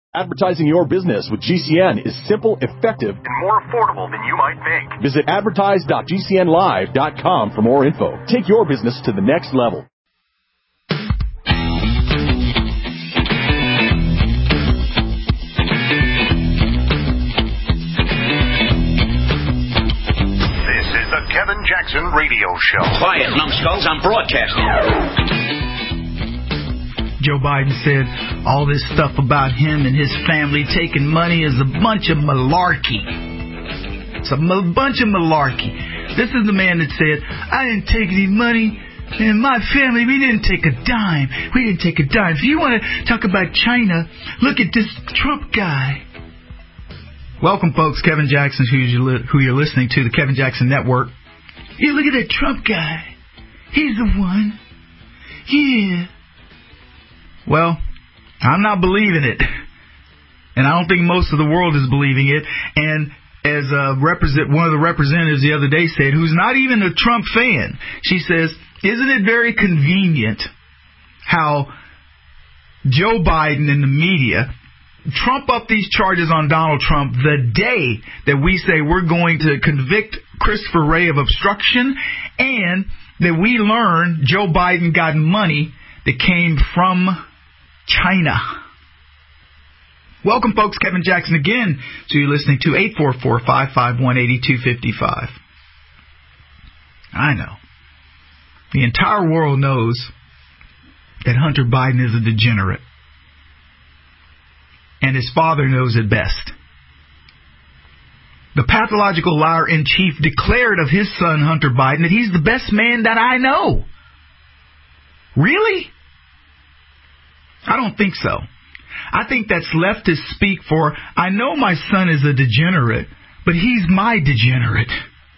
Advertising your business with GCN is simple, effective, and more affordable than you might think. Visit advertise.gcnlive.com for more info. Take your business to the next level. This is the Kevin Jackson Radio Show. Quiet, numbskulls, I'm broadcasting. Joe Biden said all this stuff about him and his family taking money is a bunch of malarkey. It's a bunch of malarkey. This is the man that said, I didn't take any money, and my family, we didn't take a dime. We didn't take a dime. If you want to talk about China, look at this Trump guy. Welcome, folks. Kevin Jackson, who you're listening to, the Kevin Jackson Network. Yeah, look at that Trump guy. He's the one. Yeah. Well, I'm not believing it, and I don't think most of the world is believing it. And as one of the representatives the other day said, who's not even a Trump fan, she says, isn't it very convenient how Joe Biden and the media trump up these charges on Donald Trump the day that we say we're going to convict Christopher Wray of obstruction, and that we learn Joe Biden got money that came from China. Welcome, folks. Kevin Jackson again. So you're listening to 844-551-8255. I know. The entire world knows that Hunter Biden is a degenerate. And his father knows it best. The pathological liar-in-chief declared of his son, Hunter Biden, that he's the best man that I know. Really? I don't think so. I think that's leftist speak for, I know my son is a degenerate, but he's my degenerate.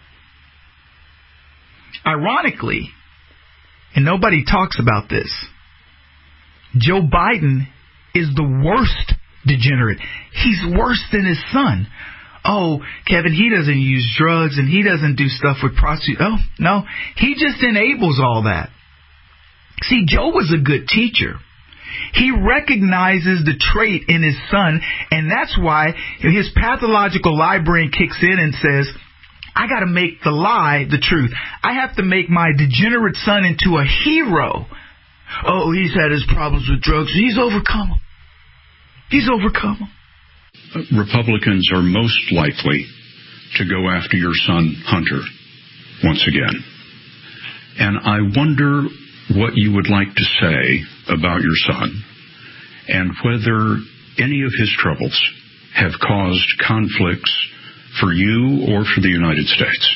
Ironically, and nobody talks about this, Joe Biden is the worst degenerate. He's worse than his son. Oh, Kevin, he doesn't use drugs and he doesn't do stuff with prostitutes. Oh, no, he just enables all that. See, Joe was a good teacher. He recognizes the trait in his son, and that's why his pathological lie brain kicks in and says, I got to make the lie the truth. I have to make my degenerate son into a hero. Oh, he's had his problems with drugs. He's overcome them. He's overcome them. Republicans are most likely to go after your son, Hunter, once again. And I wonder what you would like to say about your son and whether any of his troubles have caused conflicts for you or for the United States.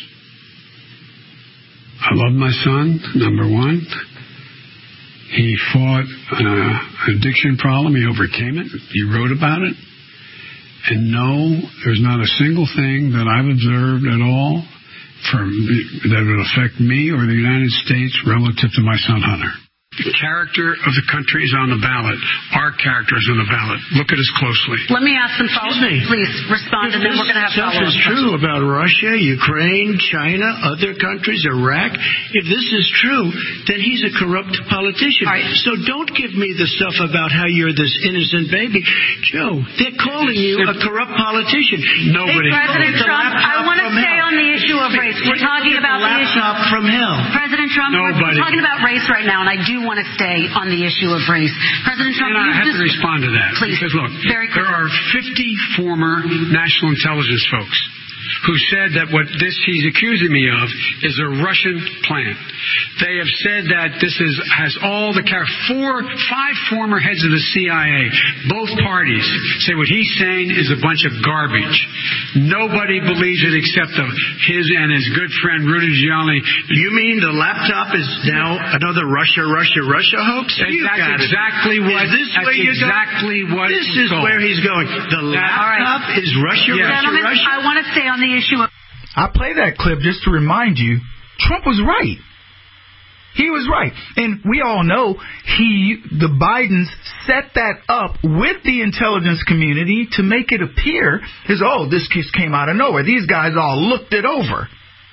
I love my son, number one. He fought an addiction problem. He overcame it. He wrote about it. And no, there's not a single thing that I've observed at all that would affect me or the United States relative to my son Hunter. The character of the country is on the ballot. Our character is on the ballot. Look at us closely. Let me ask some follow-up. Please respond, and then we're going to have follow-up. If this stuff is true about Russia, Ukraine, China, other countries, Iraq, if this is true, then he's a corrupt politician. Right. So don't give me the stuff about how you're this innocent baby. Joe, they're calling you a corrupt politician. Nobody. Hey, President Trump, I want to stay on the issue of race. We're talking about the issue. From hell. President Trump, we're talking about race right now, and I do want to stay on the issue of race. President Trump, I have to respond to that. Please, because, look, there are 50 former national intelligence folks who said that what he's accusing me of is a Russian plant. They have said that this has all the five former heads of the CIA, both parties, say what he's saying is a bunch of garbage. Nobody believes it except his and his good friend Rudy Giuliani. You mean the laptop is now another Russia hoax? That's exactly what. Is this where you're going? This is where he's going. The laptop is Russia. Gentlemen, I want to stay on the issue of... I play that clip just to remind you, Trump was right. He was right. And we all know the Bidens set that up with the intelligence community to make it appear as, this case came out of nowhere. These guys all looked it over.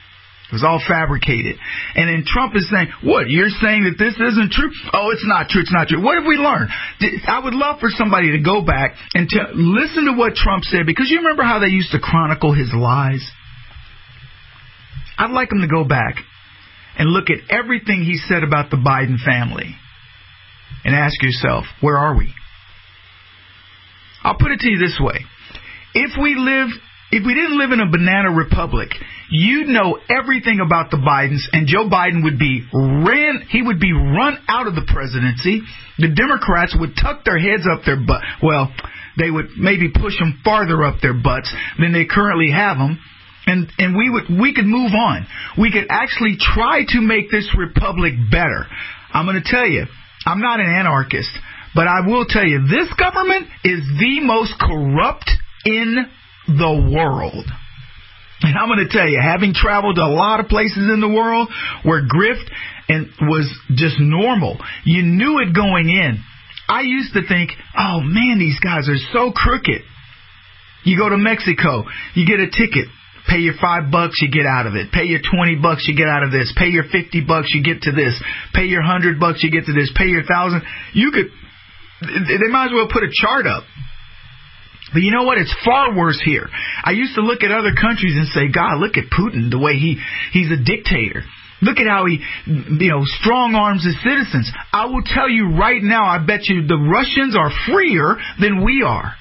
It was all fabricated. And then Trump is saying, what, you're saying that this isn't true? Oh, it's not true. It's not true. What have we learned? I would love for somebody to go back and listen to what Trump said, because you remember how they used to chronicle his lies? I'd like him to go back and look at everything he said about the Biden family and ask yourself, where are we? I'll put it to you this way. If we didn't live in a banana republic, you'd know everything about the Bidens, and Joe Biden would be run out of the presidency. The Democrats would tuck their heads up their butt. Well, they would maybe push them farther up their butts than they currently have them. And we could move on. We could actually try to make this republic better. I'm going to tell you, I'm not an anarchist, but I will tell you, this government is the most corrupt in the world. And I'm going to tell you, having traveled to a lot of places in the world where grift was just normal, you knew it going in. I used to think, oh man, these guys are so crooked. You go to Mexico, you get a ticket. Pay your $5, you get out of it. Pay your $20, you get out of this. Pay your $50, you get to this. Pay your $100, you get to this. Pay your $1,000. They might as well put a chart up. But you know what? It's far worse here. I used to look at other countries and say, God, look at Putin, the way he's a dictator. Look at how he, strong arms his citizens. I will tell you right now, I bet you the Russians are freer than we are.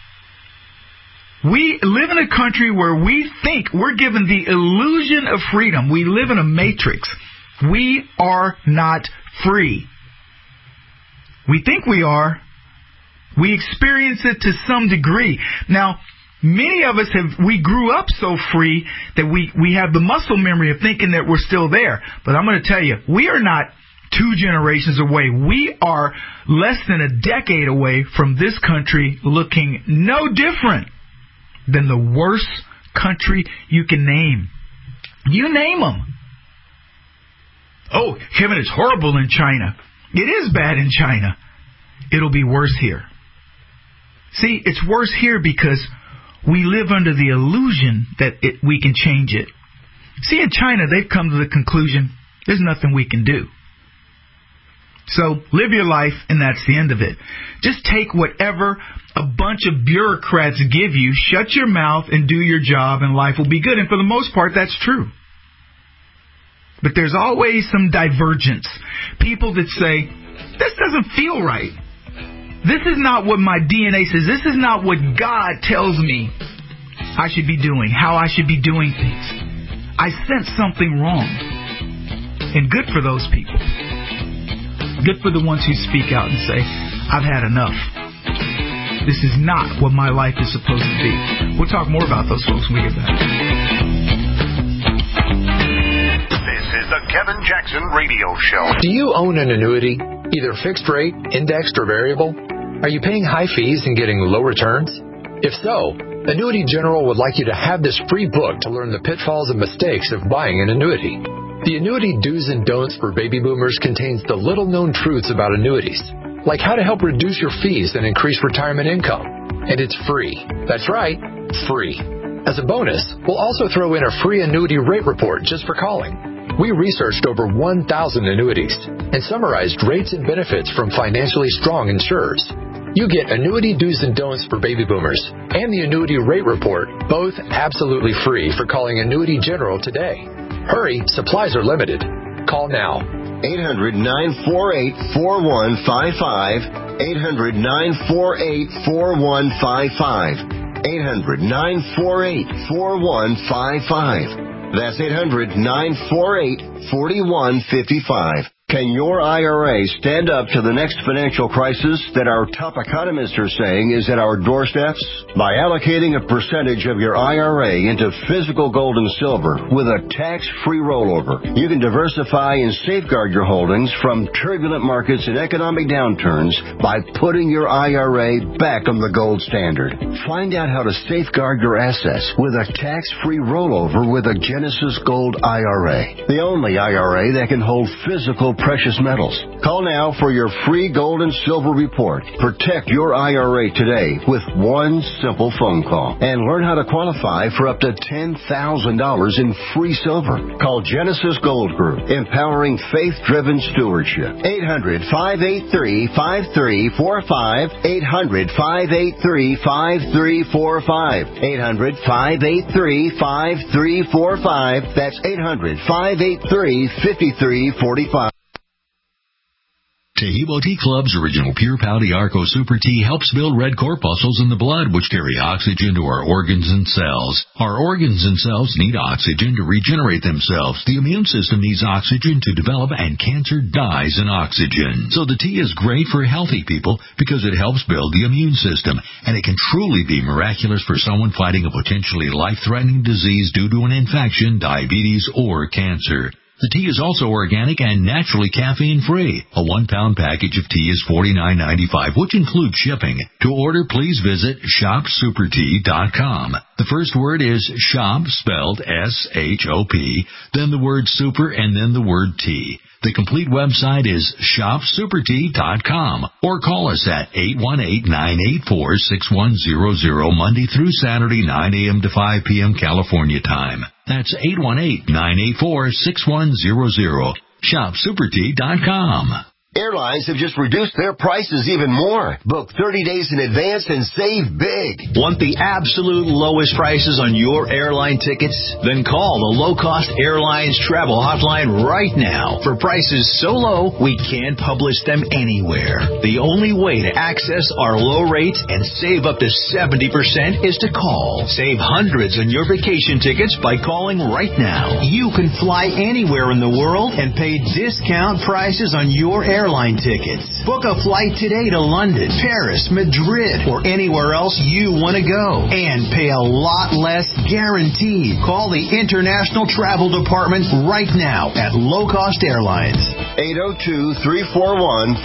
We live in a country where we think we're given the illusion of freedom. We live in a matrix. We are not free. We think we are. We experience it to some degree. Now, many of us we grew up so free that we have the muscle memory of thinking that we're still there. But I'm going to tell you, we are not 2 generations away. We are less than a decade away from this country looking no different than the worst country you can name. You name them. Oh, Kevin, it's horrible in China. It is bad in China. It'll be worse here. See, it's worse here because we live under the illusion that we can change it. See, in China, they've come to the conclusion there's nothing we can do. So live your life, and that's the end of it. Just take whatever a bunch of bureaucrats give you, shut your mouth, and do your job, and life will be good. And for the most part, that's true. But there's always some divergence. People that say, this doesn't feel right. This is not what my DNA says. This is not what God tells me I should be doing, how I should be doing things. I sense something wrong. And good for those people. Good for the ones who speak out and say, I've had enough. This is not what my life is supposed to be. We'll talk more about those folks when we get back. This is the Kevin Jackson Radio Show. Do you own an annuity, either fixed rate, indexed, or variable? Are you paying high fees and getting low returns? If so, Annuity General would like you to have this free book to learn the pitfalls and mistakes of buying an annuity. The Annuity Do's and Don'ts for Baby Boomers contains the little-known truths about annuities, like how to help reduce your fees and increase retirement income. And it's free. That's right, free. As a bonus, we'll also throw in a free annuity rate report just for calling. We researched over 1,000 annuities and summarized rates and benefits from financially strong insurers. You get Annuity Do's and Don'ts for Baby Boomers and the Annuity Rate Report, both absolutely free for calling Annuity General today. Hurry, supplies are limited. Call now. 800-948-4155. 800-948-4155. 800-948-4155. That's 800-948-4155. Can your IRA stand up to the next financial crisis that our top economists are saying is at our doorsteps? By allocating a percentage of your IRA into physical gold and silver with a tax-free rollover, you can diversify and safeguard your holdings from turbulent markets and economic downturns by putting your IRA back on the gold standard. Find out how to safeguard your assets with a tax-free rollover with a Genesis Gold IRA, the only IRA that can hold physical precious metals. Call now for your free gold and silver report. Protect your IRA today with one simple phone call and learn how to qualify for up to $10,000 in free silver. Call Genesis Gold Group, empowering faith-driven stewardship. 800-583-5345. 800-583-5345. 800-583-5345. That's 800-583-5345. Tahibo Tea Club's original Pure Pau Arco Super Tea helps build red corpuscles in the blood, which carry oxygen to our organs and cells. Our organs and cells need oxygen to regenerate themselves. The immune system needs oxygen to develop, and cancer dies in oxygen. So the tea is great for healthy people because it helps build the immune system, and it can truly be miraculous for someone fighting a potentially life-threatening disease due to an infection, diabetes, or cancer. The tea is also organic and naturally caffeine-free. A 1-pound package of tea is $49.95, which includes shipping. To order, please visit shopsupertea.com. The first word is shop, spelled S-H-O-P, then the word super, and then the word tea. The complete website is shopsupertea.com, or call us at 818-984-6100 Monday through Saturday, 9 a.m. to 5 p.m. California time. That's 818-984-6100. Shopsupertea.com. Airlines have just reduced their prices even more. Book 30 days in advance and save big. Want the absolute lowest prices on your airline tickets? Then call the Low Cost Airlines Travel Hotline right now. For prices so low, we can't publish them anywhere. The only way to access our low rates and save up to 70% is to call. Save hundreds on your vacation tickets by calling right now. You can fly anywhere in the world and pay discount prices on your airline tickets. Book a flight today to London, Paris, Madrid, or anywhere else you want to go. And pay a lot less guaranteed. Call the International Travel Department right now at Low Cost Airlines. 802-341-4535.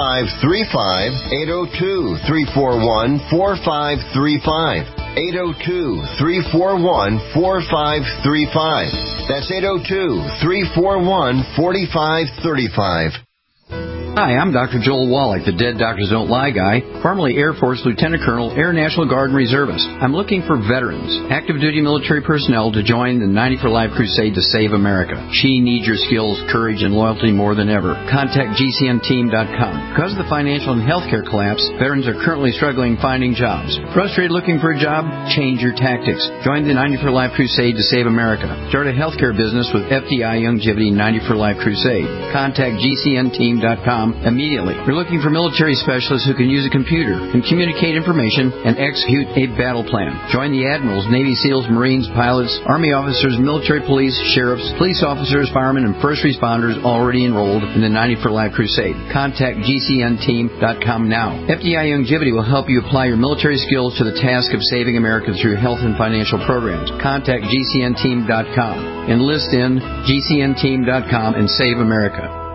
802-341-4535. 802-341-4535. That's 802-341-4535. Hi, I'm Dr. Joel Wallach, the Dead Doctors Don't Lie guy, formerly Air Force Lieutenant Colonel, Air National Guard and Reservist. I'm looking for veterans, active duty military personnel to join the 90 for Life crusade to save America. She needs your skills, courage, and loyalty more than ever. Contact GCNteam.com. Because of the financial and healthcare collapse, veterans are currently struggling finding jobs. Frustrated looking for a job? Change your tactics. Join the 90 for Life crusade to save America. Start a healthcare business with FDI Youngevity 90 for Life crusade. Contact GCNteam.com immediately. We're looking for military specialists who can use a computer, can communicate information, and execute a battle plan. Join the admirals, Navy SEALs, Marines, pilots, Army officers, military police, sheriffs, police officers, firemen, and first responders already enrolled in the 90 for Life crusade. Contact GCNteam.com now. FDI Youngevity will help you apply your military skills to the task of saving America through health and financial programs. Contact GCNteam.com. Enlist in GCNteam.com and save America.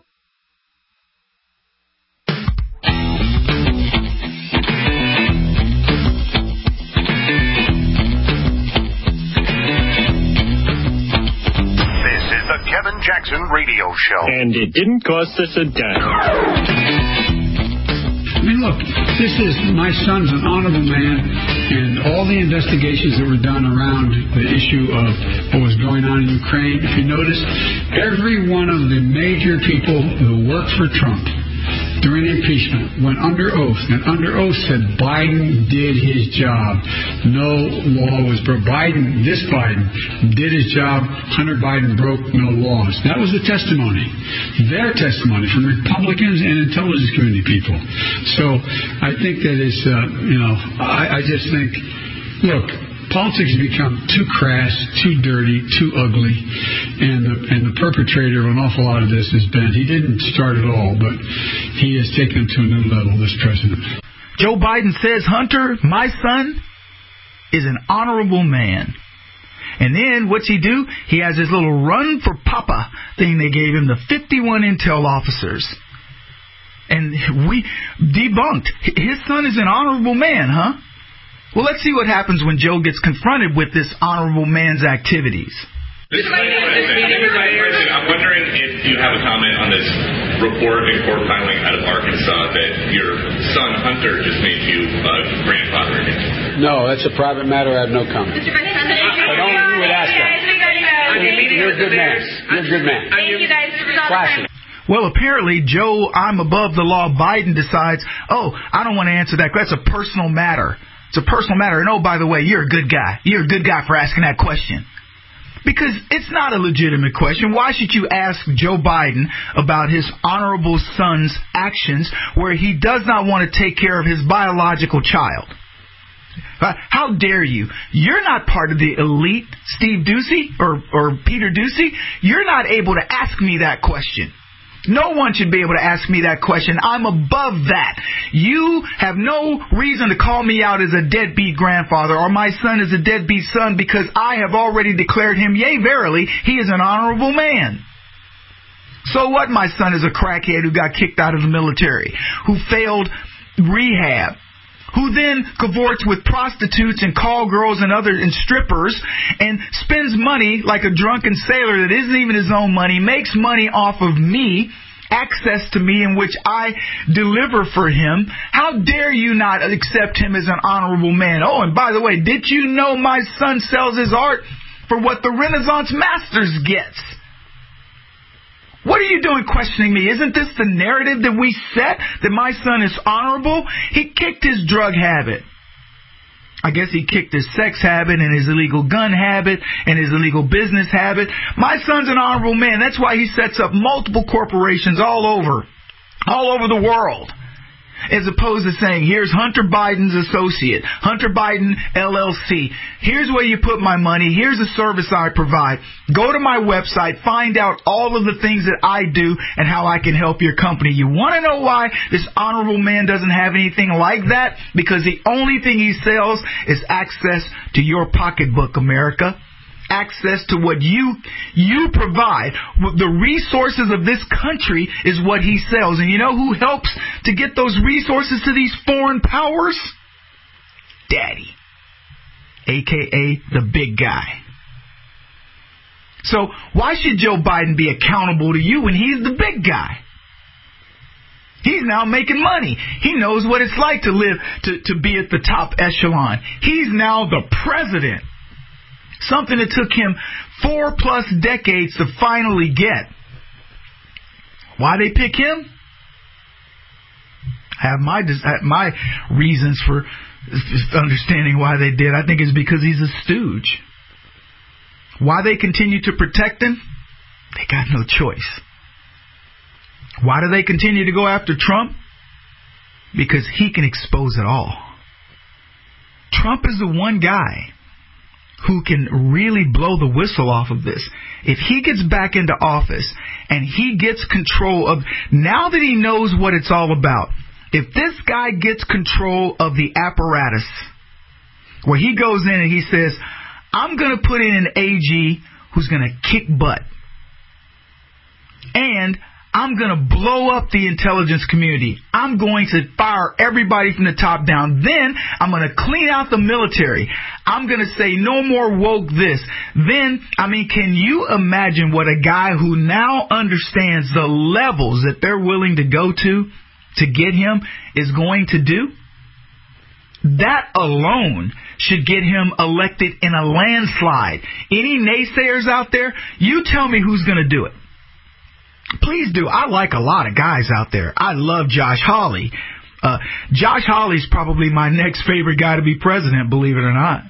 Kevin Jackson Radio Show. And it didn't cost us a dime. I mean, look, my son's an honorable man, and all the investigations that were done around the issue of what was going on in Ukraine, if you notice, every one of the major people who worked for Trump during impeachment went under oath, and under oath said Biden did his job. No law was broken. Biden did his job. Hunter Biden broke no laws. That was the testimony. Their testimony from Republicans and intelligence community people. So I think that is, I just think, look, politics has become too crass, too dirty, too ugly, and the perpetrator of an awful lot of this has been, he didn't start it all, but he has taken it to a new level, this president. Joe Biden says, Hunter, my son, is an honorable man. And then what's he do? He has his little run for Papa thing they gave him, the 51 intel officers. And we debunked. His son is an honorable man, huh? Well, let's see what happens when Joe gets confronted with this honorable man's activities. I'm wondering if do you have a comment on this report and court filing out of Arkansas that your son Hunter just made you grandfather again? No, that's a private matter. I have no comment. Mr. Vice President, But only you would ask that. You're a good man. You're a good man. Thank you guys. Classic. Well, apparently, Joe, I'm above the law, Biden decides, I don't want to answer that. That's a personal matter. It's a personal matter. And, by the way, you're a good guy. You're a good guy for asking that question. Because it's not a legitimate question. Why should you ask Joe Biden about his honorable son's actions where he does not want to take care of his biological child? How dare you? You're not part of the elite, Steve Doocy or Peter Doocy. You're not able to ask me that question. No one should be able to ask me that question. I'm above that. You have no reason to call me out as a deadbeat grandfather or my son is a deadbeat son because I have already declared him, yea, verily, he is an honorable man. So what? My son is a crackhead who got kicked out of the military, who failed rehab, who then cavorts with prostitutes and call girls and strippers and spends money like a drunken sailor that isn't even his own money, makes money off of me, access to me in which I deliver for him. How dare you not accept him as an honorable man? Oh, and by the way, did you know my son sells his art for what the Renaissance Masters gets? What are you doing questioning me? Isn't this the narrative that we set, that my son is honorable? He kicked his drug habit. I guess he kicked his sex habit and his illegal gun habit and his illegal business habit. My son's an honorable man. That's why he sets up multiple corporations all over the world. As opposed to saying, here's Hunter Biden's associate, Hunter Biden LLC. Here's where you put my money. Here's a service I provide. Go to my website, find out all of the things that I do and how I can help your company. You want to know why this honorable man doesn't have anything like that? Because the only thing he sells is access to your pocketbook, America. Access to what you provide. The resources of this country is what he sells. And you know who helps to get those resources to these foreign powers? Daddy. A.K.A. the big guy. So why should Joe Biden be accountable to you when he's the big guy? He's now making money. He knows what it's like to live, to be at the top echelon. He's now the president. Something that took him 4+ decades to finally get. Why they pick him? I have my reasons for understanding why they did. I think it's because he's a stooge. Why they continue to protect him? They got no choice. Why do they continue to go after Trump? Because he can expose it all. Trump is the one guy who can really blow the whistle off of this. If he gets back into office and he gets control of, now that he knows what it's all about, if this guy gets control of the apparatus, where he goes in and he says, I'm going to put in an AG who's going to kick butt, and I'm going to blow up the intelligence community. I'm going to fire everybody from the top down. Then I'm going to clean out the military. I'm going to say no more woke this. Then, can you imagine what a guy who now understands the levels that they're willing to go to get him is going to do? That alone should get him elected in a landslide. Any naysayers out there, you tell me who's going to do it. Please do. I like a lot of guys out there. I love Josh Hawley. Josh Hawley's probably my next favorite guy to be president, believe it or not.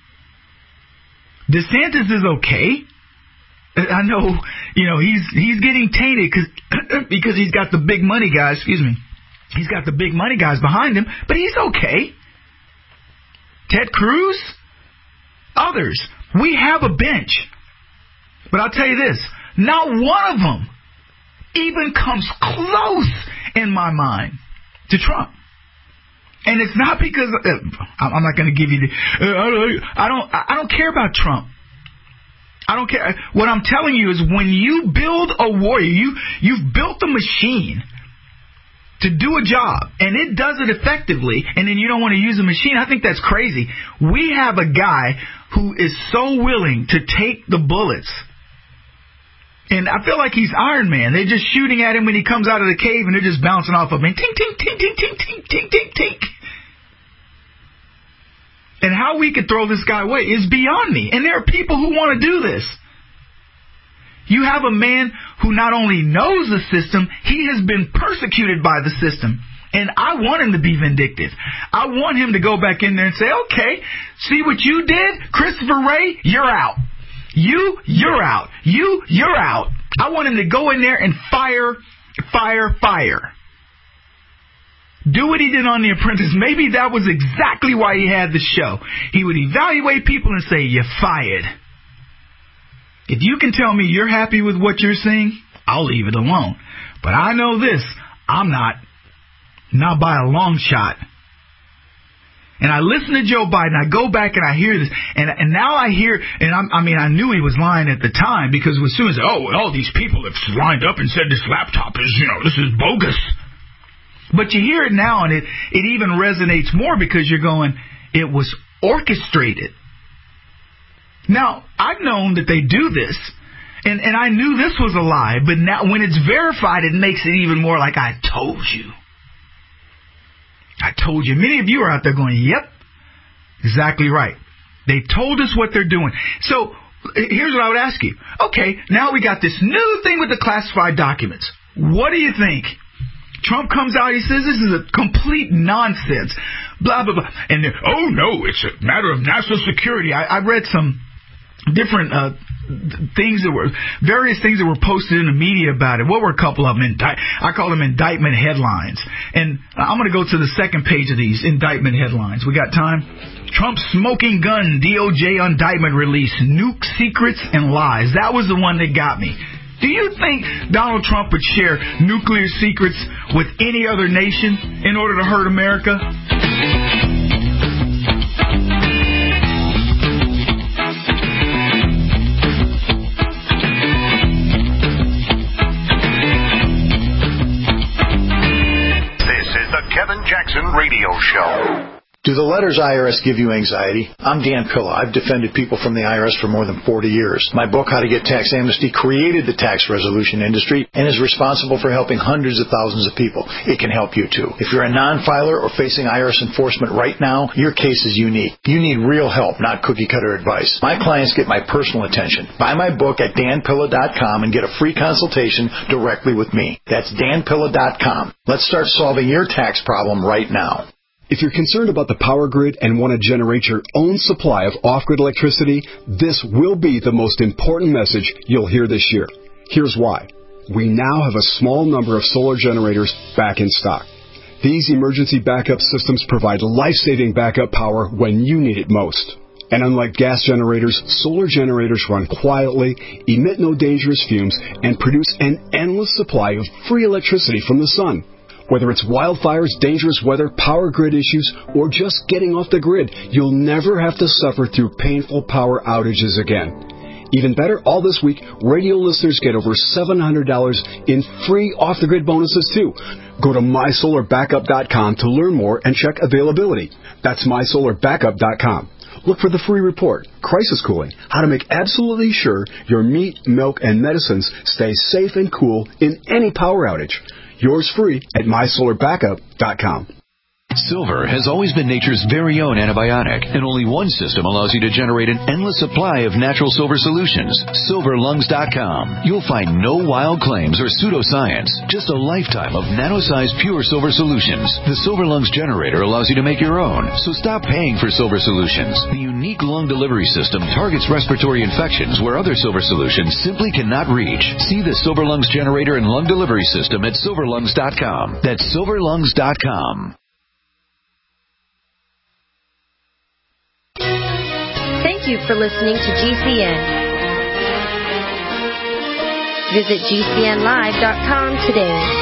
DeSantis is okay. I know, he's getting tainted because he's got the big money guys, He's got the big money guys behind him, but he's okay. Ted Cruz, others. We have a bench. But I'll tell you this, not one of them even comes close in my mind to Trump. And it's not because I'm not going to give you the I don't care about Trump. I don't care. What I'm telling you is when you build a warrior, you've built a machine to do a job, and it does it effectively, and then you don't want to use a machine. I think that's crazy. We have a guy who is so willing to take the bullets And I feel like he's Iron Man. They're just shooting at him when he comes out of the cave, and they're just bouncing off of him. Tink, tink, tink, tink, tink, tink, tink, tink, tink. And how we could throw this guy away is beyond me. And there are people who want to do this. You have a man who not only knows the system, he has been persecuted by the system. And I want him to be vindictive. I want him to go back in there and say, okay, see what you did? Christopher Wray, you're out. You're out. You're out. I want him to go in there and fire. Do what he did on The Apprentice. Maybe that was exactly why he had the show. He would evaluate people and say, you're fired. If you can tell me you're happy with what you're seeing, I'll leave it alone. But I know this, I'm not. Not by a long shot. And I listen to Joe Biden, I go back and I hear this, and now I hear, and I knew he was lying at the time, because as soon as, all these people have lined up and said this laptop is, this is bogus. But you hear it now, and it even resonates more, because you're going, it was orchestrated. Now, I've known that they do this, and I knew this was a lie, but now when it's verified, it makes it even more like I told you. I told you. Many of you are out there going, yep, exactly right. They told us what they're doing. So here's what I would ask you. Okay, now we got this new thing with the classified documents. What do you think? Trump comes out, he says this is a complete nonsense. Blah, blah, blah. And then, no, it's a matter of national security. I read some different various things that were posted in the media about it. What were a couple of them? I call them indictment headlines. And I'm going to go to the second page of these indictment headlines. We got time? Trump smoking gun, DOJ indictment release, nuke secrets and lies. That was the one that got me. Do you think Donald Trump would share nuclear secrets with any other nation in order to hurt America? Kevin Jackson Radio Show. Do the letters IRS give you anxiety? I'm Dan Pilla. I've defended people from the IRS for more than 40 years. My book, How to Get Tax Amnesty, created the tax resolution industry and is responsible for helping hundreds of thousands of people. It can help you too. If you're a non-filer or facing IRS enforcement right now, your case is unique. You need real help, not cookie-cutter advice. My clients get my personal attention. Buy my book at danpilla.com and get a free consultation directly with me. That's danpilla.com. Let's start solving your tax problem right now. If you're concerned about the power grid and want to generate your own supply of off-grid electricity, this will be the most important message you'll hear this year. Here's why. We now have a small number of solar generators back in stock. These emergency backup systems provide life-saving backup power when you need it most. And unlike gas generators, solar generators run quietly, emit no dangerous fumes, and produce an endless supply of free electricity from the sun. Whether it's wildfires, dangerous weather, power grid issues, or just getting off the grid, you'll never have to suffer through painful power outages again. Even better, all this week, radio listeners get over $700 in free off-the-grid bonuses, too. Go to mysolarbackup.com to learn more and check availability. That's mysolarbackup.com. Look for the free report, Crisis Cooling, how to make absolutely sure your meat, milk, and medicines stay safe and cool in any power outage. Yours free at mysolarbackup.com. Silver has always been nature's very own antibiotic, and only one system allows you to generate an endless supply of natural silver solutions. SilverLungs.com. You'll find no wild claims or pseudoscience, just a lifetime of nano-sized pure silver solutions. The Silver Lungs generator allows you to make your own, so stop paying for silver solutions. The unique lung delivery system targets respiratory infections where other silver solutions simply cannot reach. See the Silver Lungs generator and lung delivery system at SilverLungs.com. That's SilverLungs.com. Thank you for listening to GCN. Visit GCNlive.com today.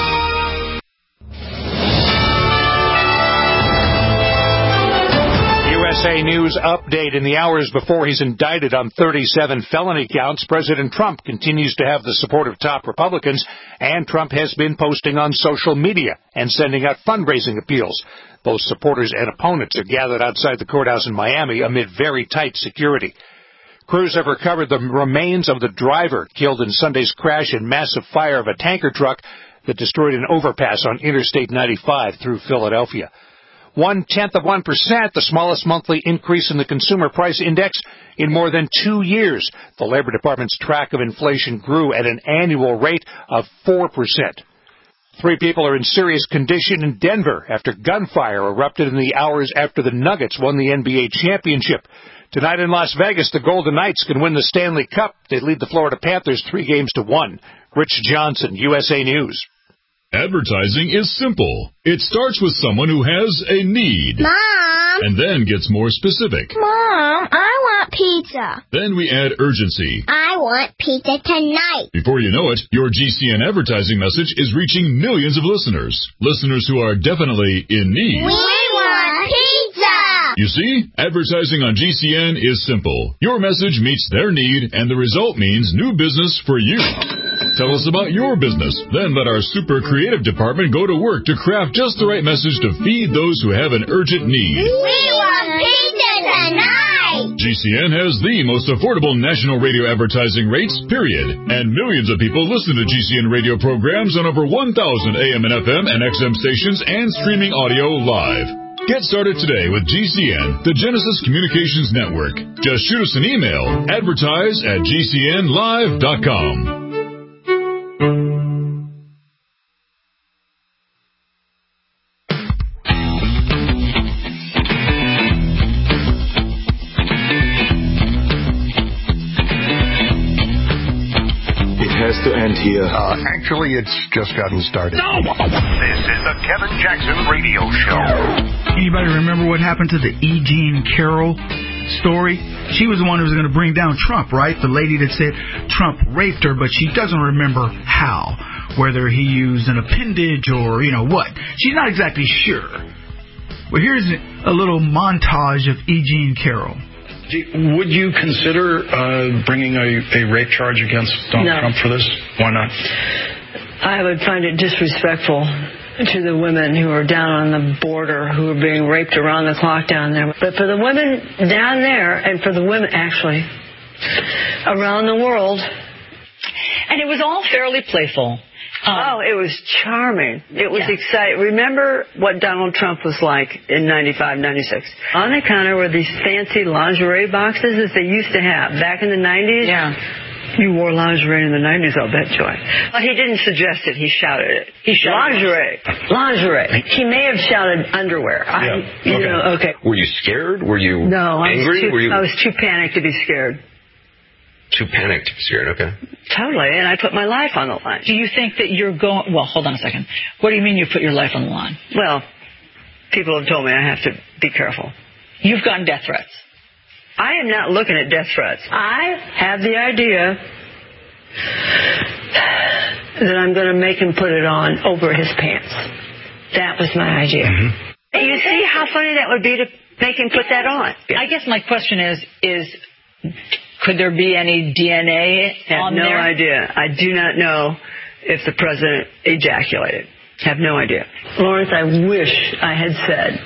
USA News update. In the hours before he's indicted on 37 felony counts, President Trump continues to have the support of top Republicans, and Trump has been posting on social media and sending out fundraising appeals. Both supporters and opponents are gathered outside the courthouse in Miami amid very tight security. Crews have recovered the remains of the driver killed in Sunday's crash and massive fire of a tanker truck that destroyed an overpass on Interstate 95 through Philadelphia. 0.1%, the smallest monthly increase in the Consumer Price Index in more than 2 years. The Labor Department's track of inflation grew at an annual rate of 4%. 3 people are in serious condition in Denver after gunfire erupted in the hours after the Nuggets won the NBA championship. Tonight in Las Vegas, the Golden Knights can win the Stanley Cup. They lead the Florida Panthers 3-1. Rich Johnson, USA News. Advertising is simple. It starts with someone who has a need. Mom! And then gets more specific. Mom, I want pizza. Then we add urgency. I want pizza tonight. Before you know it, your GCN advertising message is reaching millions of listeners. Listeners who are definitely in need. We want pizza! You see, advertising on GCN is simple. Your message meets their need, and the result means new business for you. Tell us about your business. Then let our super creative department go to work to craft just the right message to feed those who have an urgent need. We want pizza tonight! GCN has the most affordable national radio advertising rates, period. And millions of people listen to GCN radio programs on over 1,000 AM and FM and XM stations and streaming audio live. Get started today with GCN, the Genesis Communications Network. Just shoot us an email, advertise@gcnlive.com. To end here. Actually, it's just gotten started. This is the Kevin Jackson Radio Show. Anybody remember what happened to the E. Jean Carroll story? She was the one who was going to bring down Trump, right? The lady that said Trump raped her, but she doesn't remember how. Whether he used an appendage or, what. She's not exactly sure. Well, here's a little montage of E. Jean Carroll. Would you consider bringing a rape charge against Donald Trump for this? Why not? I would find it disrespectful to the women who are down on the border, who are being raped around the clock down there. But for the women down there, and for the women, actually, around the world. And it was all fairly playful. It was charming. It was exciting. Remember what Donald Trump was like in 95, 96? On the counter were these fancy lingerie boxes as they used to have back in the 90s. Yeah. You wore lingerie in the 90s, I'll bet, Joy. Well, he didn't suggest it. He shouted it. He shouted lingerie. He may have shouted underwear. Okay. Were you scared? Were you angry? I was too panicked to be scared. Too panicked to be scared, okay. Totally, and I put my life on the line. Do you think that you're going... Well, hold on a second. What do you mean you put your life on the line? Well, people have told me I have to be careful. You've gotten death threats. I am not looking at death threats. I have the idea that I'm going to make him put it on over his pants. That was my idea. Mm-hmm. You see how funny that would be to make him put that on? I guess my question is could there be any DNA on there? I have no idea. I do not know if the president ejaculated. Have no idea. Lawrence, I wish I had said,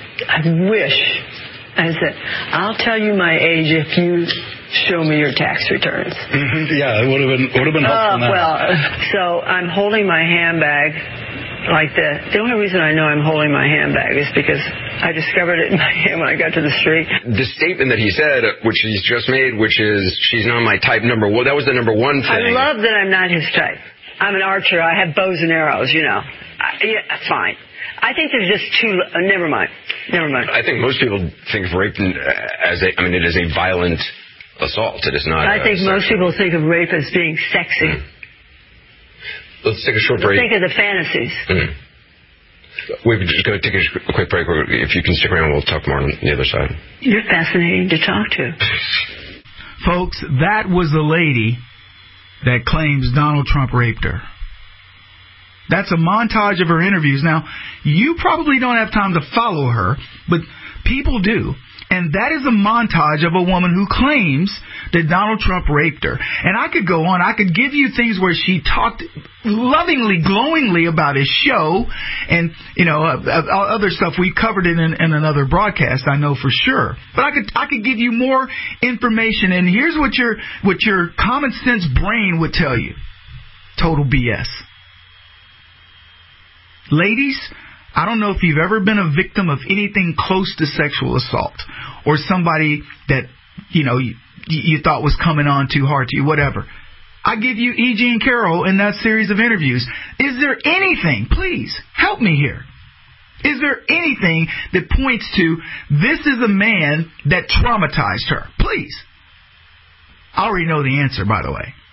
I'll tell you my age if you show me your tax returns. Mm-hmm. Yeah, it would have been helpful. So I'm holding my handbag like that. The only reason I know I'm holding my handbag is because I discovered it in my hand when I got to the street. The statement that he said, which he's just made, which is, she's not my type, that was the number one thing. I love that I'm not his type. I'm an archer. I have bows and arrows, fine. I think there's just too... never mind. I think most people think of rape it is a violent assault. It is not... I think most people think of rape as being sexy. Let's take a short break. Think of the fantasies. We're just going to take a quick break. If you can stick around, we'll talk more on the other side. You're fascinating to talk to. Folks, that was the lady that claims Donald Trump raped her. That's a montage of her interviews. Now, you probably don't have time to follow her, but people do. And that is a montage of a woman who claims that Donald Trump raped her. And I could go on. I could give you things where she talked lovingly, glowingly about his show and, other stuff. We covered it in another broadcast, I know for sure. But I could give you more information. And here's what your common sense brain would tell you. Total BS. Ladies, I don't know if you've ever been a victim of anything close to sexual assault or somebody that, you thought was coming on too hard to you, whatever. I give you E. Jean Carroll in that series of interviews. Is there anything, please, help me here. Is there anything that points to this is a man that traumatized her? Please. I already know the answer, by the way.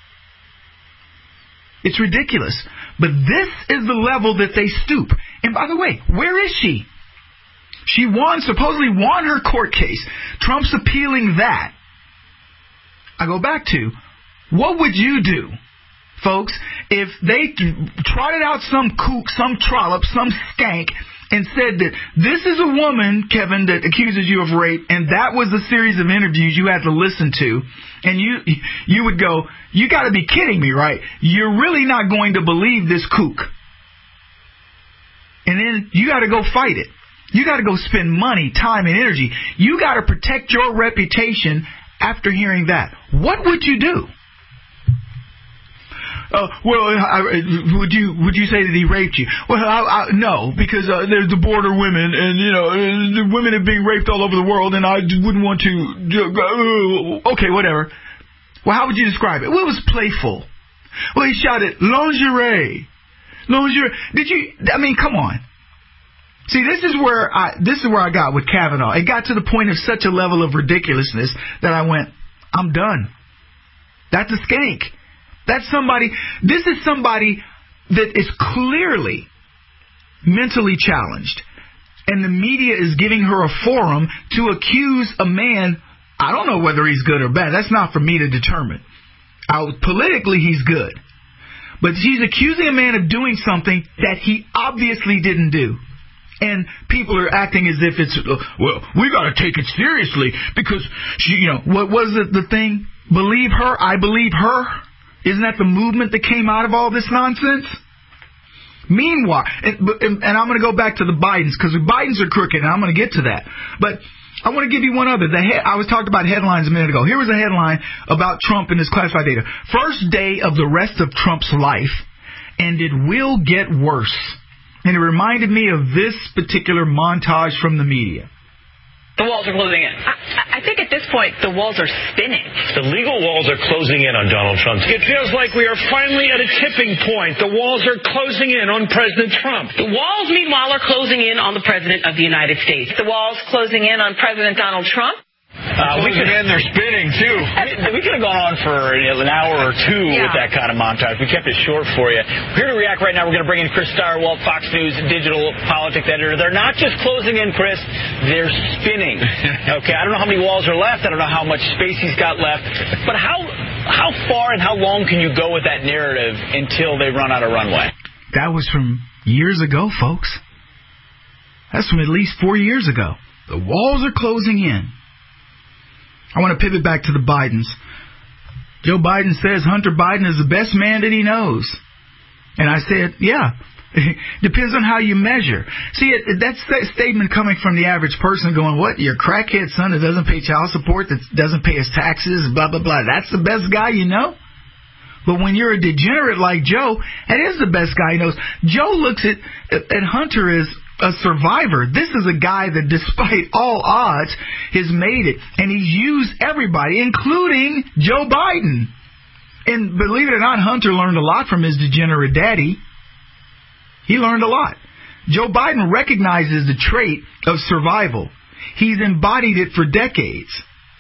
It's ridiculous. But this is the level that they stoop. And by the way, where is she? She supposedly won her court case. Trump's appealing that. I go back to, what would you do, folks, if they trotted out some kook, some trollop, some skank, and said that this is a woman, Kevin, that accuses you of rape, and that was a series of interviews you had to listen to, and you would go, you got to be kidding me, right? You're really not going to believe this kook. And then you got to go fight it. You got to go spend money, time, and energy. You got to protect your reputation after hearing that. What would you do? Would you say that he raped you? Well, no, because there's the border women, and the women are being raped all over the world, and I wouldn't want to. Okay, whatever. Well, how would you describe it? Well, it was playful. Well, he shot it lingerie. Did you? I mean, come on. See, this is where I got with Kavanaugh. It got to the point of such a level of ridiculousness that I went, I'm done. That's a skank. This is somebody that is clearly mentally challenged. And the media is giving her a forum to accuse a man. I don't know whether he's good or bad. That's not for me to determine. Politically, he's good. But she's accusing a man of doing something that he obviously didn't do. And people are acting as if it's, we got to take it seriously because what was it, the thing? Believe her, I believe her. Isn't that the movement that came out of all this nonsense? Meanwhile, and I'm going to go back to the Bidens because the Bidens are crooked, and I'm going to get to that. But I want to give you one other. I was talking about headlines a minute ago. Here was a headline about Trump and his classified data. First day of the rest of Trump's life, and it will get worse. And it reminded me of this particular montage from the media. The walls are closing in. I think at this point, the walls are spinning. The legal walls are closing in on Donald Trump. It feels like we are finally at a tipping point. The walls are closing in on President Trump. The walls, meanwhile, are closing in on the President of the United States. The walls closing in on President Donald Trump. They're spinning, too. We could have gone on for an hour or two with that kind of montage. We kept it short for you. Here to react right now, we're going to bring in Chris Stirewalt, Fox News digital politics editor. They're not just closing in, Chris. They're spinning. Okay, I don't know how many walls are left. I don't know how much space he's got left. But how far and how long can you go with that narrative until they run out of runway? That was from years ago, folks. That's from at least 4 years ago. The walls are closing in. I want to pivot back to the Bidens. Joe Biden says Hunter Biden is the best man that he knows. And I said, yeah, depends on how you measure. See, that's that statement coming from the average person going, what, your crackhead son that doesn't pay child support, that doesn't pay his taxes, blah, blah, blah. That's the best guy you know? But when you're a degenerate like Joe, that is the best guy he knows. Joe looks at Hunter as a survivor. This is a guy that, despite all odds, has made it. And he's used everybody, including Joe Biden. And believe it or not, Hunter learned a lot from his degenerate daddy. He learned a lot. Joe Biden recognizes the trait of survival. He's embodied it for decades.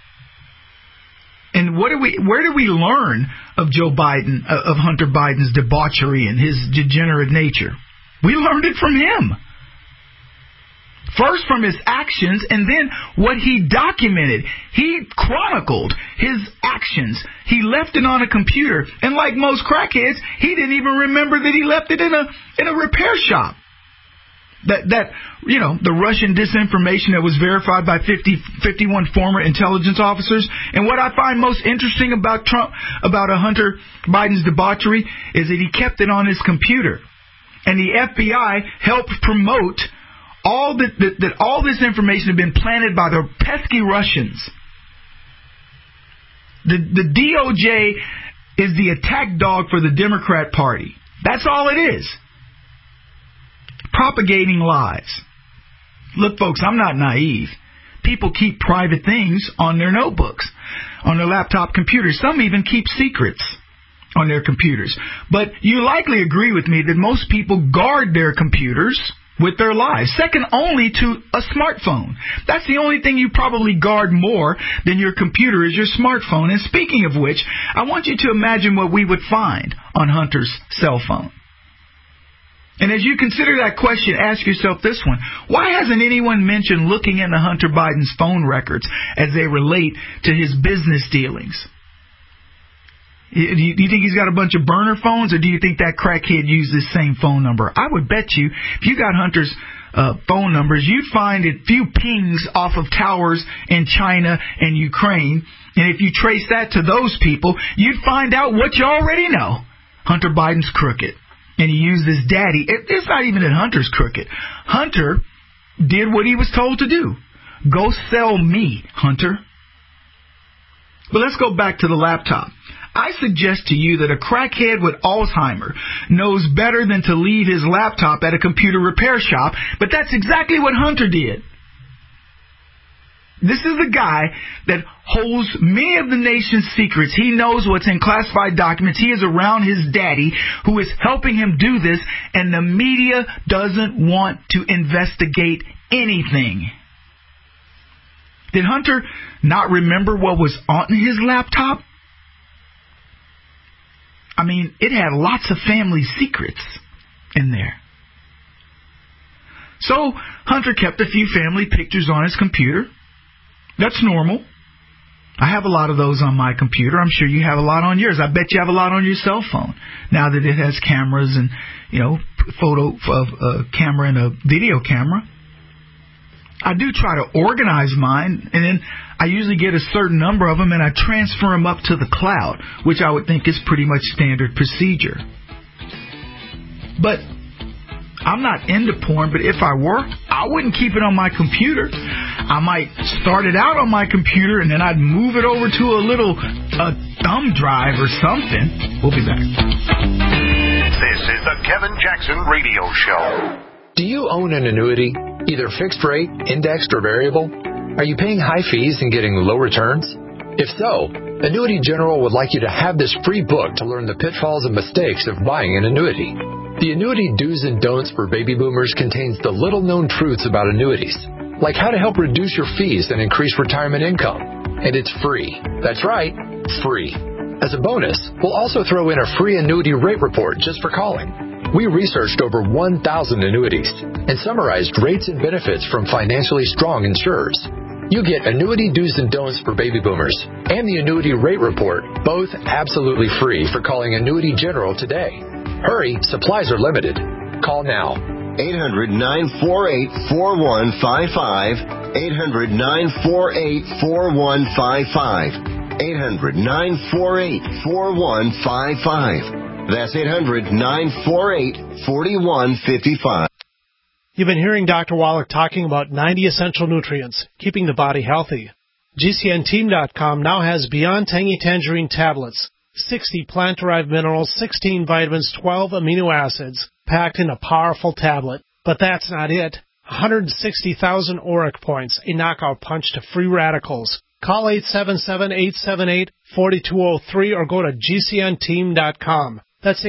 And where do we learn of Joe Biden, of Hunter Biden's debauchery and his degenerate nature? We learned it from him. First from his actions, and then what he documented. He chronicled his actions. He left it on a computer. And like most crackheads, he didn't even remember that he left it in a repair shop. the Russian disinformation that was verified by 51 former intelligence officers. And what I find most interesting about Hunter Biden's debauchery is that he kept it on his computer. And the FBI helped promote that all this information had been planted by the pesky Russians. The DOJ is the attack dog for the Democrat Party. That's all it is. Propagating lies. Look, folks, I'm not naive. People keep private things on their notebooks, on their laptop computers. Some even keep secrets on their computers. But you likely agree with me that most people guard their computers with their lives, second only to a smartphone. That's the only thing you probably guard more than your computer is your smartphone. And speaking of which, I want you to imagine what we would find on Hunter's cell phone. And as you consider that question, ask yourself this one. Why hasn't anyone mentioned looking into Hunter Biden's phone records as they relate to his business dealings? Do you think he's got a bunch of burner phones, or do you think that crackhead used this same phone number? I would bet you, if you got Hunter's phone numbers, you'd find a few pings off of towers in China and Ukraine. And if you trace that to those people, you'd find out what you already know. Hunter Biden's crooked. And he used his daddy. It's not even that Hunter's crooked. Hunter did what he was told to do. Go sell me, Hunter. But let's go back to the laptop. I suggest to you that a crackhead with Alzheimer knows better than to leave his laptop at a computer repair shop, but that's exactly what Hunter did. This is the guy that holds many of the nation's secrets. He knows what's in classified documents. He is around his daddy, who is helping him do this, and the media doesn't want to investigate anything. Did Hunter not remember what was on his laptop? I mean, it had lots of family secrets in there. So Hunter kept a few family pictures on his computer. That's normal. I have a lot of those on my computer. I'm sure you have a lot on yours. I bet you have a lot on your cell phone now that it has cameras and, photo camera and a video camera. I do try to organize mine, and then I usually get a certain number of them and I transfer them up to the cloud, which I would think is pretty much standard procedure. But I'm not into porn, but if I were, I wouldn't keep it on my computer. I might start it out on my computer and then I'd move it over to a little thumb drive or something. We'll be back. This is the Kevin Jackson Radio Show. Do you own an annuity, either fixed rate, indexed, or variable? Are you paying high fees and getting low returns? If so, Annuity General would like you to have this free book to learn the pitfalls and mistakes of buying an annuity. The Annuity Do's and Don'ts for Baby Boomers contains the little-known truths about annuities, like how to help reduce your fees and increase retirement income. And it's free. That's right, free. As a bonus, we'll also throw in a free annuity rate report just for calling. We researched over 1,000 annuities and summarized rates and benefits from financially strong insurers. You get Annuity Do's and Don'ts for Baby Boomers and the Annuity Rate Report, both absolutely free for calling Annuity General today. Hurry, supplies are limited. Call now. 800-948-4155. 800-948-4155. 800-948-4155. That's 800-948-4155. You've been hearing Dr. Wallach talking about 90 essential nutrients, keeping the body healthy. GCNteam.com now has Beyond Tangy Tangerine tablets, 60 plant-derived minerals, 16 vitamins, 12 amino acids, packed in a powerful tablet. But that's not it. 160,000 auric points, a knockout punch to free radicals. Call 877-878-4203 or go to GCNteam.com. That's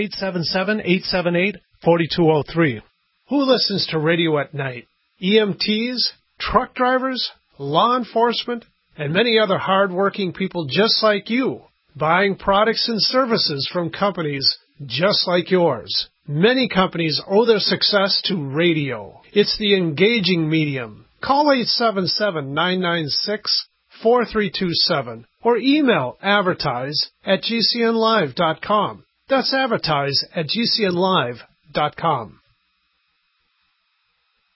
877-878-4203. Who listens to radio at night? EMTs, truck drivers, law enforcement, and many other hard-working people just like you, buying products and services from companies just like yours. Many companies owe their success to radio. It's the engaging medium. Call 877-996-4327 or email advertise@gcnlive.com. That's advertise@gcnlive.com.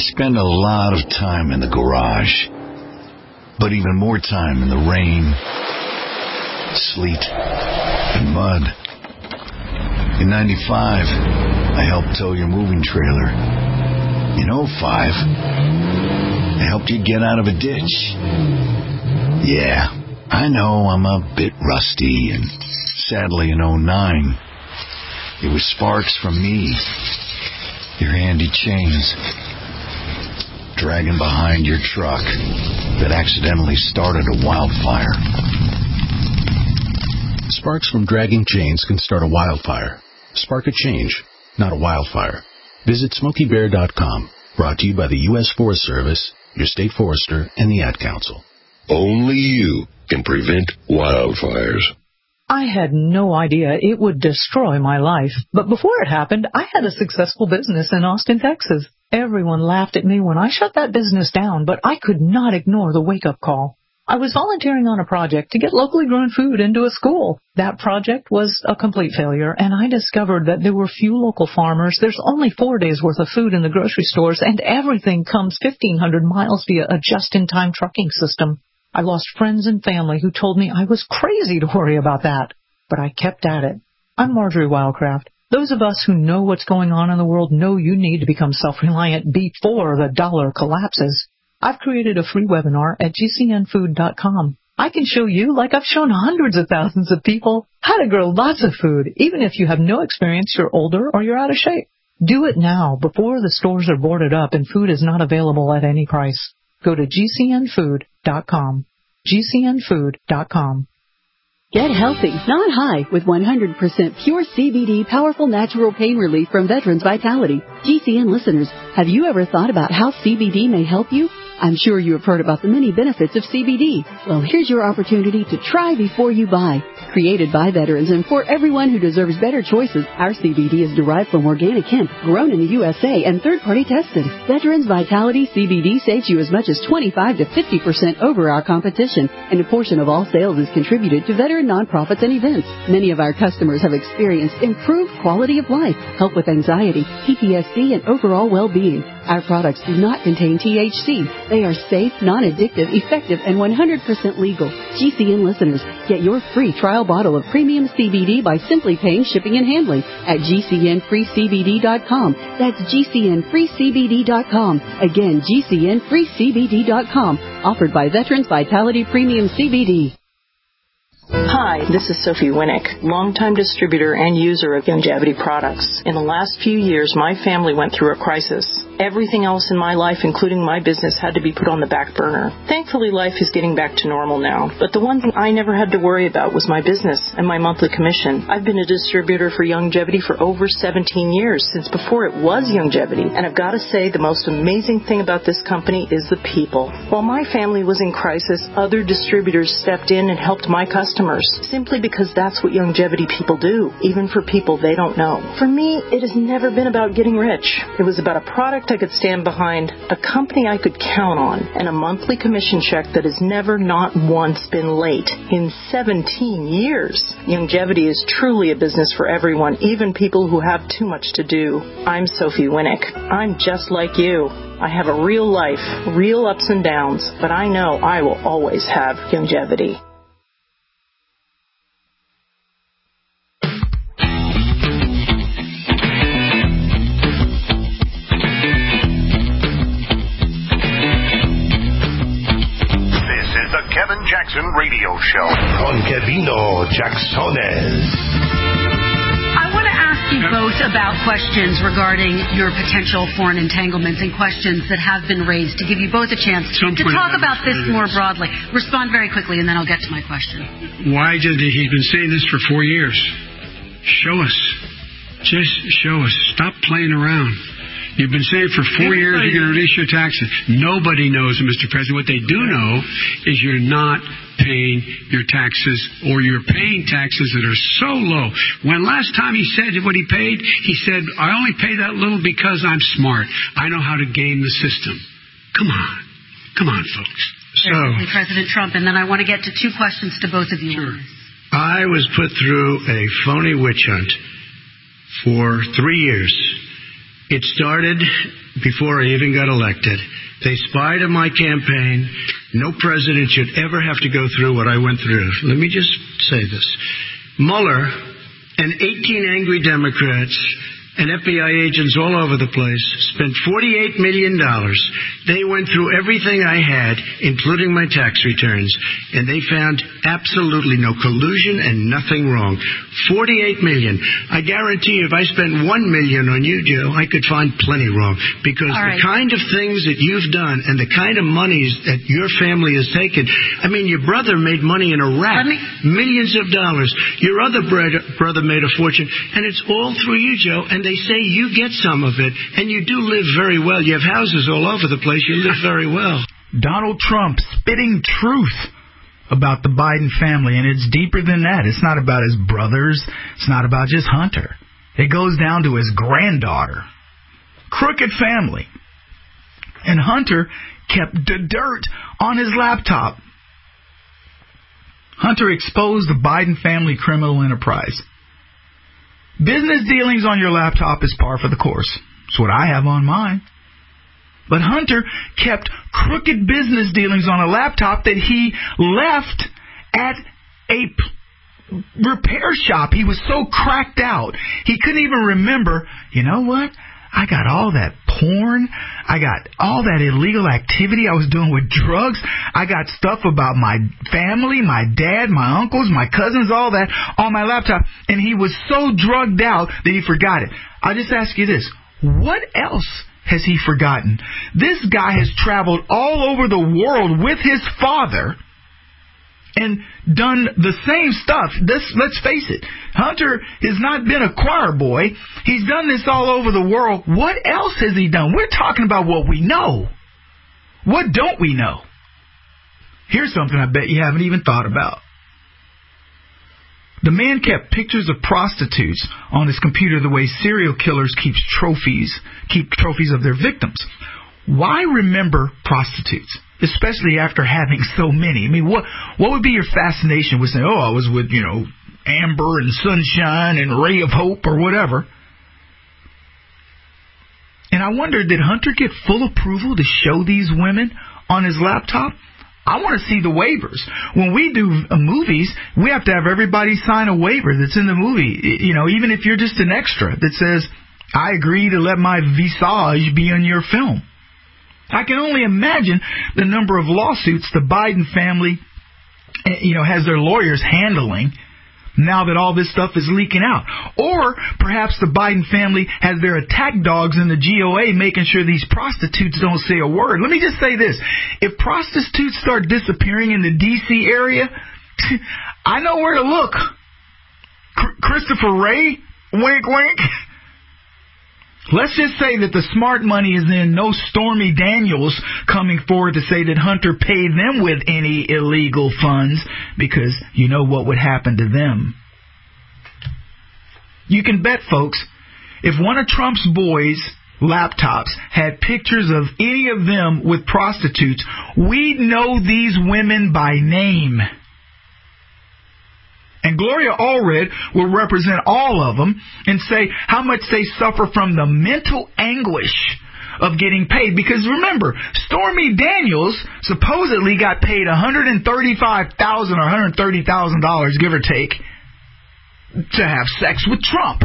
spend a lot of time in the garage, but even more time in the rain, sleet, and mud. In 95, I helped tow your moving trailer. In 05, I helped you get out of a ditch. Yeah, I know I'm a bit rusty, and sadly in 09, it was sparks from me, your handy chains, dragging behind your truck that accidentally started a wildfire. Sparks from dragging chains can start a wildfire. Spark a change, not a wildfire. Visit SmokeyBear.com. Brought to you by the U.S. Forest Service, your state forester, and the Ad Council. Only you can prevent wildfires. I had no idea it would destroy my life. But before it happened, I had a successful business in Austin, Texas. Everyone laughed at me when I shut that business down, but I could not ignore the wake-up call. I was volunteering on a project to get locally grown food into a school. That project was a complete failure, and I discovered that there were few local farmers. There's only 4 days' worth of food in the grocery stores, and everything comes 1,500 miles via a just-in-time trucking system. I lost friends and family who told me I was crazy to worry about that, but I kept at it. I'm Marjorie Wildcraft. Those of us who know what's going on in the world know you need to become self-reliant before the dollar collapses. I've created a free webinar at gcnfood.com. I can show you, like I've shown hundreds of thousands of people, how to grow lots of food, even if you have no experience, you're older, or you're out of shape. Do it now, before the stores are boarded up and food is not available at any price. Go to gcnfood.com. gcnfood.com. Get healthy, not high, with 100% pure CBD powerful natural pain relief from Veterans Vitality. GCN listeners, have you ever thought about how CBD may help you? I'm sure you have heard about the many benefits of CBD. Well, here's your opportunity to try before you buy. Created by veterans and for everyone who deserves better choices, our CBD is derived from organic hemp, grown in the USA and third-party tested. Veterans Vitality CBD saves you as much as 25 to 50% over our competition, and a portion of all sales is contributed to veteran nonprofits and events. Many of our customers have experienced improved quality of life, help with anxiety, PTSD, and overall well-being. Our products do not contain THC. They are safe, non-addictive, effective, and 100% legal. GCN listeners, get your free trial bottle of premium CBD by simply paying shipping and handling at GCNFreeCBD.com. That's GCNFreeCBD.com. Again, GCNFreeCBD.com. Offered by Veterans Vitality Premium CBD. Hi, this is Sophie Winnick, longtime distributor and user of Youngevity products. In the last few years, my family went through a crisis. Everything else in my life, including my business, had to be put on the back burner. Thankfully, life is getting back to normal now. But the one thing I never had to worry about was my business and my monthly commission. I've been a distributor for Youngevity for over 17 years, since before it was Youngevity. And I've got to say, the most amazing thing about this company is the people. While my family was in crisis, other distributors stepped in and helped my customers, simply because that's what Youngevity people do, even for people they don't know. For me, it has never been about getting rich. It was about a product I could stand behind, a company I could count on, and a monthly commission check that has never not once been late in 17 years. Youngevity is truly a business for everyone, even people who have too much to do. I'm Sophie Winnick. I'm just like you. I have a real life, real ups and downs, but I know I will always have Youngevity. Kevin Jackson Radio Show. Con Kevino Jacksones. I want to ask you both about questions regarding your potential foreign entanglements and questions that have been raised, to give you both a chance to talk about this more broadly. Respond very quickly, and then I'll get to my question. Why did he's been saying this for 4 years? Show us. Just show us. Stop playing around. You've been saying for 4 years you're going to release your taxes. Nobody knows, Mr. President. What they do know is you're not paying your taxes, or you're paying taxes that are so low. When last time he said what he paid, he said, I only pay that little because I'm smart. I know how to game the system. Come on. Come on, folks. So, President Trump, and then I want to get to two questions to both of you. Sure. I was put through a phony witch hunt for 3 years. It started before I even got elected. They spied on my campaign. No president should ever have to go through what I went through. Let me just say this. Mueller and 18 angry Democrats and FBI agents all over the place spent $48 million. They went through everything I had, including my tax returns, and they found absolutely no collusion and nothing wrong. $48 million. I guarantee if I spent $1 million on you, Joe, I could find plenty wrong. Because the kind of things that you've done and the kind of monies that your family has taken, I mean, your brother made money in Iraq, millions of dollars. Your other brother made a fortune, and it's all through you, Joe, and they say you get some of it, and you do live very well. You have houses all over the place. You live very well. Donald Trump spitting truth about the Biden family, and it's deeper than that. It's not about his brothers. It's not about just Hunter. It goes down to his granddaughter. Crooked family. And Hunter kept the dirt on his laptop. Hunter exposed the Biden family criminal enterprise. Business dealings on your laptop is par for the course. It's what I have on mine. But Hunter kept crooked business dealings on a laptop that he left at a repair shop. He was so cracked out, he couldn't even remember, you know what? I got all that porn. I got all that illegal activity I was doing with drugs. I got stuff about my family, my dad, my uncles, my cousins, all that on my laptop. And he was so drugged out that he forgot it. I'll just ask you this. What else has he forgotten? This guy has traveled all over the world with his father and done the same stuff. Let's face it. Hunter has not been a choir boy. He's done this all over the world. What else has he done? We're talking about what we know. What don't we know? Here's something I bet you haven't even thought about. The man kept pictures of prostitutes on his computer the way serial killers keep trophies of their victims. Why remember prostitutes? Especially after having so many. I mean, what would be your fascination with saying, oh, I was with, Amber and Sunshine and Ray of Hope or whatever? And I wonder, did Hunter get full approval to show these women on his laptop? I want to see the waivers. When we do movies, we have to have everybody sign a waiver that's in the movie. Even if you're just an extra that says, I agree to let my visage be in your film. I can only imagine the number of lawsuits the Biden family, has their lawyers handling now that all this stuff is leaking out. Or perhaps the Biden family has their attack dogs in the GOA making sure these prostitutes don't say a word. Let me just say this. If prostitutes start disappearing in the D.C. area, I know where to look. Christopher Wray, wink, wink. Let's just say that the smart money is in no Stormy Daniels coming forward to say that Hunter paid them with any illegal funds, because you know what would happen to them. You can bet, folks, if one of Trump's boys' laptops had pictures of any of them with prostitutes, we'd know these women by name. And Gloria Allred will represent all of them and say how much they suffer from the mental anguish of getting paid. Because remember, Stormy Daniels supposedly got paid $135,000 or $130,000, give or take, to have sex with Trump.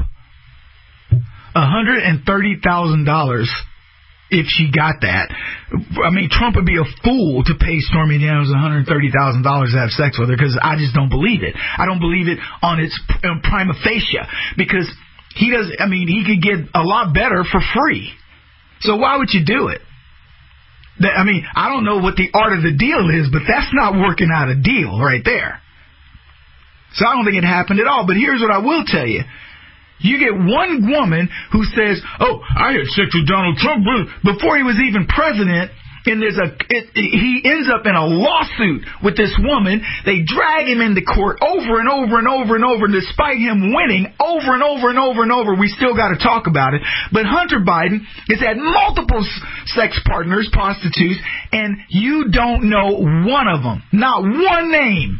$130,000 if she got that. I mean, Trump would be a fool to pay Stormy Daniels $130,000 to have sex with her, because I just don't believe it. I don't believe it on its prima facie, because he could get a lot better for free. So why would you do it? I don't know what the art of the deal is, but that's not working out a deal right there. So I don't think it happened at all. But here's what I will tell you. You get one woman who says, oh, I had sex with Donald Trump before he was even president, and he ends up in a lawsuit with this woman. They drag him into court over and over and over and over, and despite him winning over and over and over and over, we still got to talk about it. But Hunter Biden has had multiple sex partners, prostitutes, and you don't know one of them. Not one name.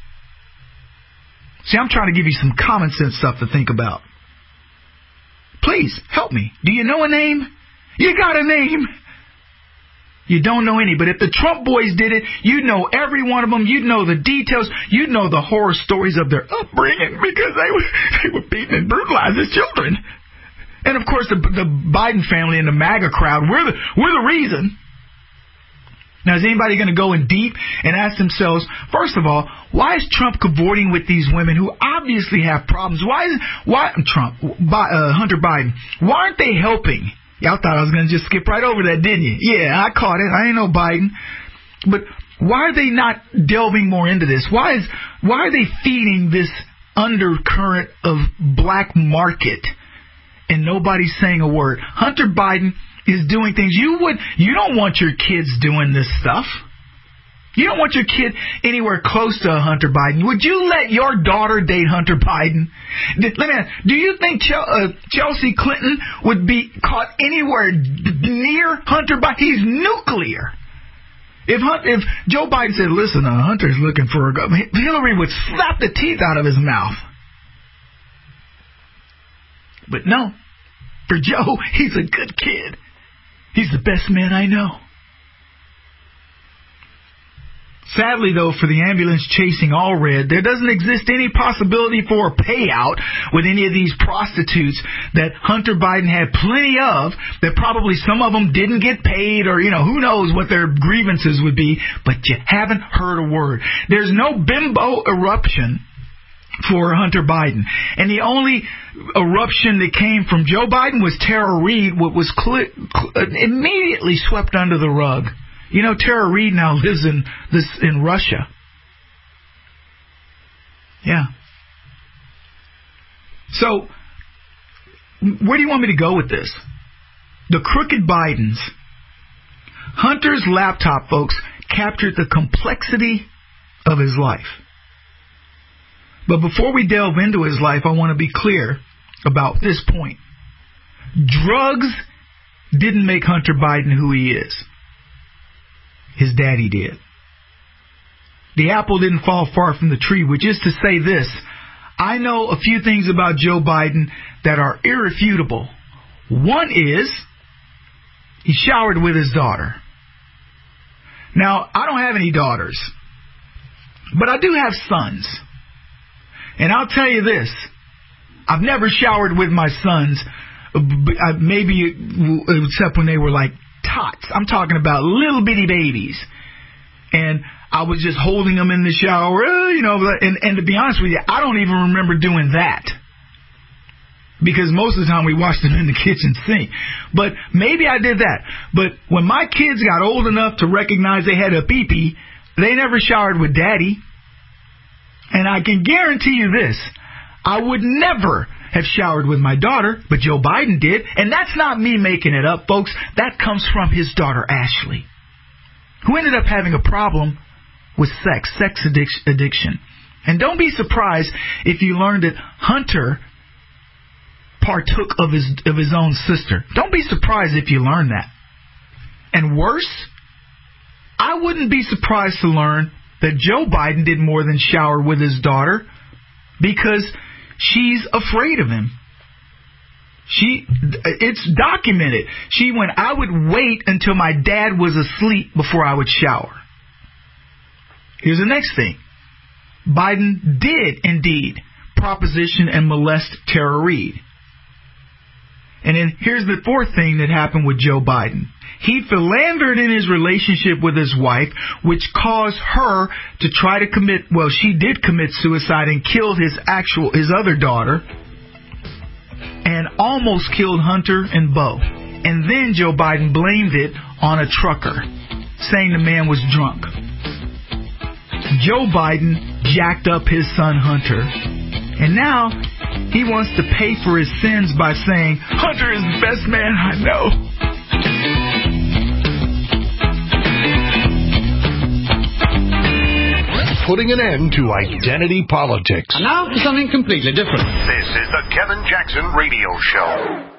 See, I'm trying to give you some common sense stuff to think about. Please, help me. Do you know a name? You got a name. You don't know any, but if the Trump boys did it, you'd know every one of them. You'd know the details. You'd know the horror stories of their upbringing because they were beaten and brutalized as children. And of course, the Biden family and the MAGA crowd, we're the reason. Now, is anybody going to go in deep and ask themselves, first of all, why is Trump cavorting with these women who obviously have problems? Hunter Biden, why aren't they helping? Y'all thought I was going to just skip right over that, didn't you? Yeah, I caught it. I ain't no Biden. But why are they not delving more into this? Why are they feeding this undercurrent of black market and nobody's saying a word? Hunter Biden is doing things you don't want your kids doing this stuff. You don't want your kid anywhere close to Hunter Biden. Would you let your daughter date Hunter Biden? Let me ask, do you think Chelsea Clinton would be caught anywhere near Hunter Biden? He's nuclear. If Joe Biden said, listen, Hunter's looking for a gun, Hillary would slap the teeth out of his mouth. But no, for Joe, he's a good kid. He's the best man I know. Sadly, though, for the ambulance chasing Allred, there doesn't exist any possibility for a payout with any of these prostitutes that Hunter Biden had plenty of, that probably some of them didn't get paid or, who knows what their grievances would be, but you haven't heard a word. There's no bimbo eruption for Hunter Biden. And the only eruption that came from Joe Biden was Tara Reid, what was immediately swept under the rug. Tara Reid now lives in Russia. Yeah. So, where do you want me to go with this? The crooked Bidens. Hunter's laptop, folks, captured the complexity of his life. But before we delve into his life, I want to be clear about this point. Drugs didn't make Hunter Biden who he is. His daddy did. The apple didn't fall far from the tree, which is to say this. I know a few things about Joe Biden that are irrefutable. One is he showered with his daughter. Now, I don't have any daughters, but I do have sons. And I'll tell you this. I've never showered with my sons, maybe except when they were like tots. I'm talking about little bitty babies. And I was just holding them in the shower, and to be honest with you, I don't even remember doing that. Because most of the time we washed them in the kitchen sink. But maybe I did that. But when my kids got old enough to recognize they had a pee-pee, they never showered with daddy. And I can guarantee you this, I would never have showered with my daughter, but Joe Biden did. And that's not me making it up, folks. That comes from his daughter, Ashley, who ended up having a problem with sex addiction. And don't be surprised if you learn that Hunter partook of his own sister. Don't be surprised if you learn that. And worse, I wouldn't be surprised to learn that Joe Biden did more than shower with his daughter because she's afraid of him. It's documented. I would wait until my dad was asleep before I would shower. Here's the next thing. Biden did indeed proposition and molest Tara Reid. And then here's the fourth thing that happened with Joe Biden. He philandered in his relationship with his wife, which caused her to try to she did commit suicide and killed his other daughter, and almost killed Hunter and Beau. And then Joe Biden blamed it on a trucker, saying the man was drunk. Joe Biden jacked up his son Hunter, and now he wants to pay for his sins by saying, Hunter is the best man I know. Putting an end to identity politics. And now for something completely different. This is the Kevin Jackson Radio Show.